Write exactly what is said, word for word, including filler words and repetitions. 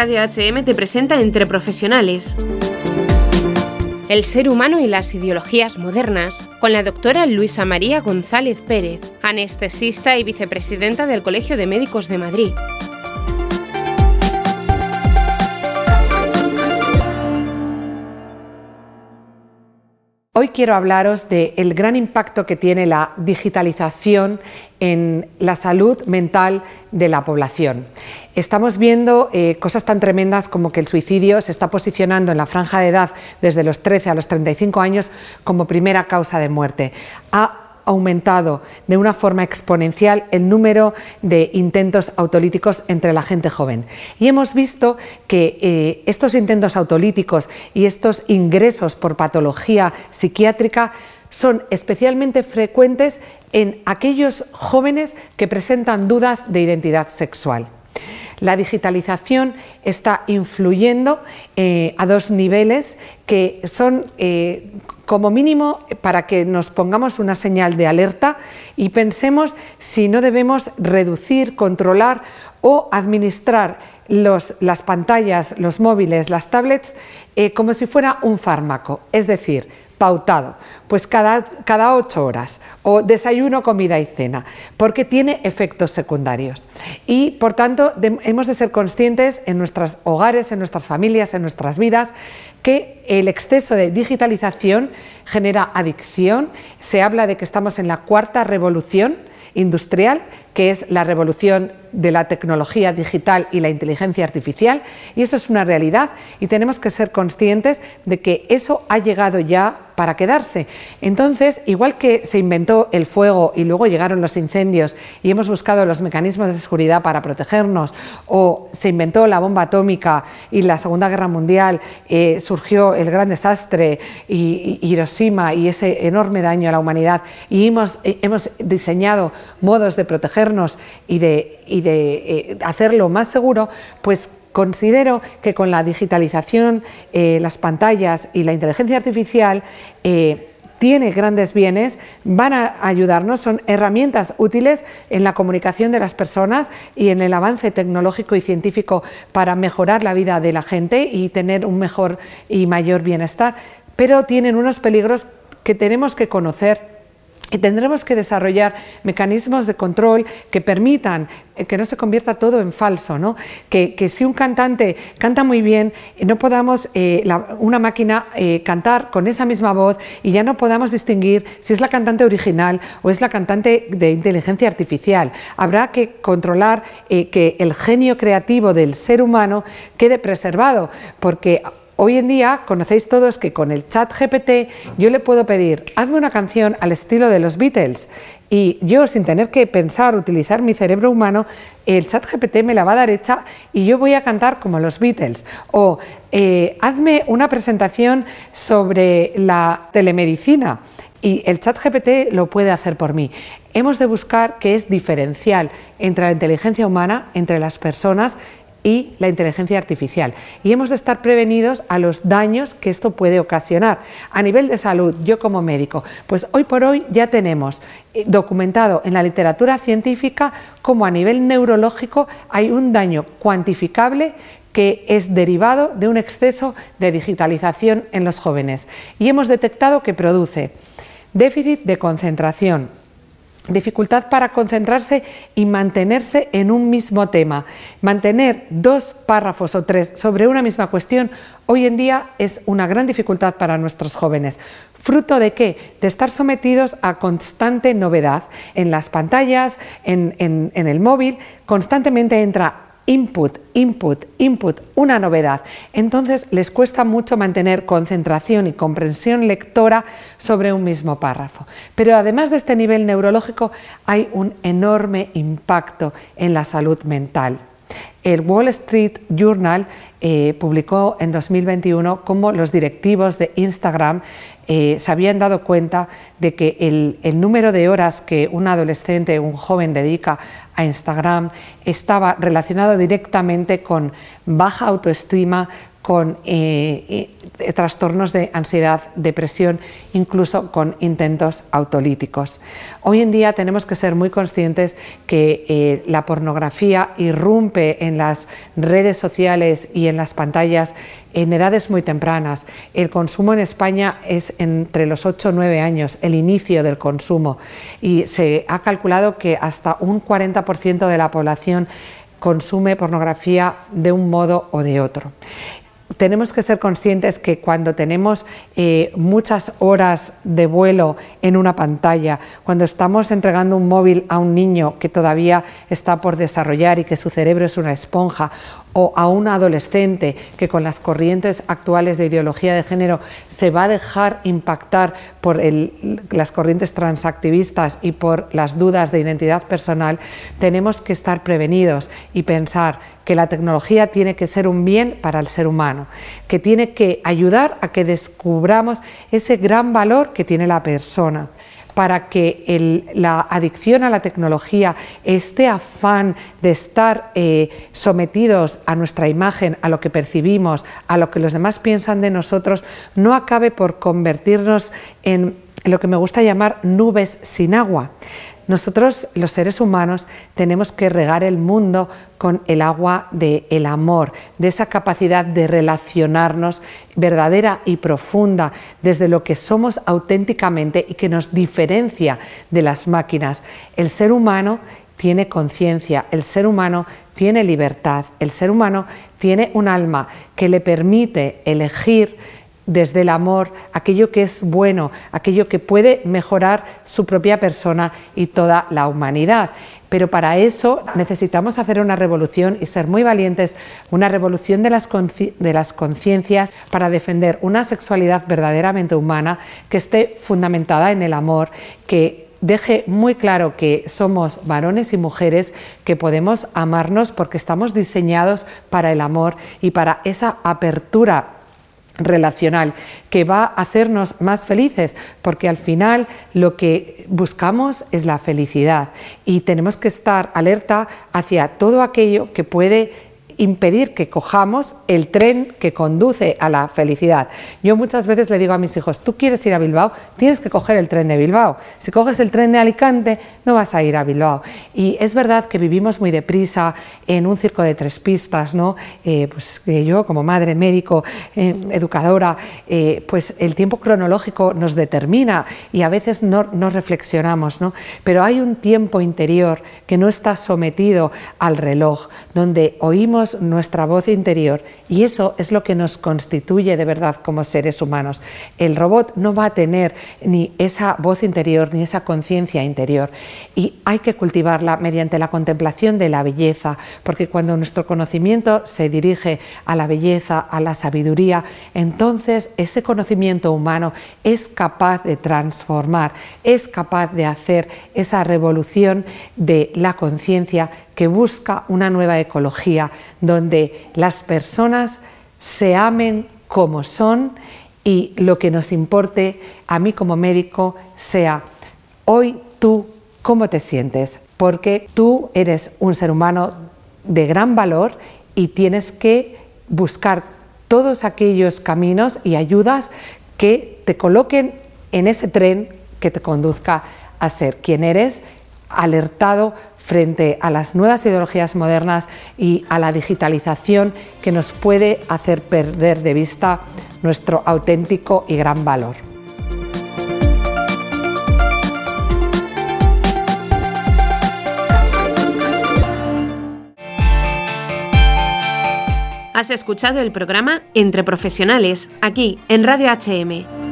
Radio H M te presenta Entre Profesionales. El ser humano y las ideologías modernas, con la doctora Luisa María González Pérez, anestesista y vicepresidenta del Colegio de Médicos de Madrid. Hoy quiero hablaros del gran impacto que tiene la digitalización en la salud mental de la población. Estamos viendo eh, cosas tan tremendas como que el suicidio se está posicionando en la franja de edad desde los trece a los treinta y cinco años como primera causa de muerte. Ha aumentado de una forma exponencial el número de intentos autolíticos entre la gente joven. Y hemos visto que eh, estos intentos autolíticos y estos ingresos por patología psiquiátrica son especialmente frecuentes en aquellos jóvenes que presentan dudas de identidad sexual. La digitalización está influyendo eh, a dos niveles que son eh, como mínimo para que nos pongamos una señal de alerta y pensemos si no debemos reducir, controlar o administrar los, las pantallas, los móviles, las tablets eh, como si fuera un fármaco, es decir, pautado, pues cada, cada ocho horas, o desayuno, comida y cena, porque tiene efectos secundarios. Y por tanto de, hemos de ser conscientes en nuestros hogares, en nuestras familias, en nuestras vidas, que el exceso de digitalización genera adicción. Se habla de que estamos en la cuarta revolución industrial, que es la revolución de la tecnología digital y la inteligencia artificial, y eso es una realidad y tenemos que ser conscientes de que eso ha llegado ya para quedarse. Entonces, igual que se inventó el fuego y luego llegaron los incendios y hemos buscado los mecanismos de seguridad para protegernos, o se inventó la bomba atómica y la Segunda Guerra Mundial eh, surgió el gran desastre y, y Hiroshima y ese enorme daño a la humanidad, y hemos, eh, hemos diseñado modos de protegernos y de, y de eh, hacerlo más seguro, pues considero que con la digitalización, eh, las pantallas y la inteligencia artificial eh, tiene grandes bienes, van a ayudarnos, son herramientas útiles en la comunicación de las personas y en el avance tecnológico y científico para mejorar la vida de la gente y tener un mejor y mayor bienestar, pero tienen unos peligros que tenemos que conocer. Y tendremos que desarrollar mecanismos de control que permitan que no se convierta todo en falso, ¿no? Que, que si un cantante canta muy bien, no podamos eh, la, una máquina eh, cantar con esa misma voz y ya no podamos distinguir si es la cantante original o es la cantante de inteligencia artificial. Habrá que controlar eh, que el genio creativo del ser humano quede preservado, porque hoy en día conocéis todos que con el chat G P T yo le puedo pedir, hazme una canción al estilo de los Beatles, y yo, sin tener que pensar, utilizar mi cerebro humano, el chat G P T me la va a dar hecha y yo voy a cantar como los Beatles. O eh, hazme una presentación sobre la telemedicina y el chat G P T lo puede hacer por mí. Hemos de buscar qué es diferencial entre la inteligencia humana, entre las personas y la inteligencia artificial, y hemos de estar prevenidos a los daños que esto puede ocasionar. A nivel de salud, yo como médico, pues hoy por hoy ya tenemos documentado en la literatura científica cómo a nivel neurológico hay un daño cuantificable que es derivado de un exceso de digitalización en los jóvenes, y hemos detectado que produce déficit de concentración, dificultad para concentrarse y mantenerse en un mismo tema. Mantener dos párrafos o tres sobre una misma cuestión hoy en día es una gran dificultad para nuestros jóvenes. ¿Fruto de qué? De estar sometidos a constante novedad. En las pantallas, en, en, en el móvil, constantemente entra input, input, input, una novedad. Entonces les cuesta mucho mantener concentración y comprensión lectora sobre un mismo párrafo. Pero además de este nivel neurológico hay un enorme impacto en la salud mental. El Wall Street Journal eh, publicó en dos mil veintiuno cómo los directivos de Instagram eh, se habían dado cuenta de que el, el número de horas que un adolescente, un joven dedica a Instagram estaba relacionado directamente con baja autoestima, con eh, eh, trastornos de ansiedad, depresión, incluso con intentos autolíticos. Hoy en día tenemos que ser muy conscientes que eh, la pornografía irrumpe en las redes sociales y en las pantallas en edades muy tempranas. El consumo en España es entre los ocho o nueve años, el inicio del consumo, y se ha calculado que hasta un cuarenta por ciento de la población consume pornografía de un modo o de otro. Tenemos que ser conscientes que cuando tenemos eh, muchas horas de vuelo en una pantalla, cuando estamos entregando un móvil a un niño que todavía está por desarrollar y que su cerebro es una esponja, o a un adolescente que con las corrientes actuales de ideología de género se va a dejar impactar por el, las corrientes transactivistas y por las dudas de identidad personal, tenemos que estar prevenidos y pensar que la tecnología tiene que ser un bien para el ser humano, que tiene que ayudar a que descubramos ese gran valor que tiene la persona, para que el, la adicción a la tecnología, este afán de estar eh, sometidos a nuestra imagen, a lo que percibimos, a lo que los demás piensan de nosotros, no acabe por convertirnos en lo que me gusta llamar nubes sin agua. Nosotros, los seres humanos, tenemos que regar el mundo con el agua del amor, de esa capacidad de relacionarnos verdadera y profunda desde lo que somos auténticamente y que nos diferencia de las máquinas. El ser humano tiene conciencia, el ser humano tiene libertad, el ser humano tiene un alma que le permite elegir desde el amor aquello que es bueno, aquello que puede mejorar su propia persona y toda la humanidad. Pero para eso necesitamos hacer una revolución y ser muy valientes, una revolución de las, de las conciencias para defender una sexualidad verdaderamente humana que esté fundamentada en el amor, que deje muy claro que somos varones y mujeres, que podemos amarnos porque estamos diseñados para el amor y para esa apertura relacional que va a hacernos más felices, porque al final lo que buscamos es la felicidad y tenemos que estar alerta hacia todo aquello que puede impedir que cojamos el tren que conduce a la felicidad. Yo muchas veces le digo a mis hijos, tú quieres ir a Bilbao, tienes que coger el tren de Bilbao. Si coges el tren de Alicante, no vas a ir a Bilbao. Y es verdad que vivimos muy deprisa en un circo de tres pistas, ¿no? Eh, pues eh, yo como madre, médico, eh, educadora, eh, pues el tiempo cronológico nos determina y a veces no, no reflexionamos, ¿no? Pero hay un tiempo interior que no está sometido al reloj, donde oímos nuestra voz interior y eso es lo que nos constituye de verdad como seres humanos. El robot no va a tener ni esa voz interior ni esa conciencia interior y hay que cultivarla mediante la contemplación de la belleza, porque cuando nuestro conocimiento se dirige a la belleza, a la sabiduría, entonces ese conocimiento humano es capaz de transformar, es capaz de hacer esa revolución de la conciencia que busca una nueva ecología donde las personas se amen como son y lo que nos importe a mí como médico sea hoy tú cómo te sientes, porque tú eres un ser humano de gran valor y tienes que buscar todos aquellos caminos y ayudas que te coloquen en ese tren que te conduzca a ser quien eres, alertado frente a las nuevas ideologías modernas y a la digitalización que nos puede hacer perder de vista nuestro auténtico y gran valor. Has escuchado el programa Entre Profesionales, aquí en Radio H M.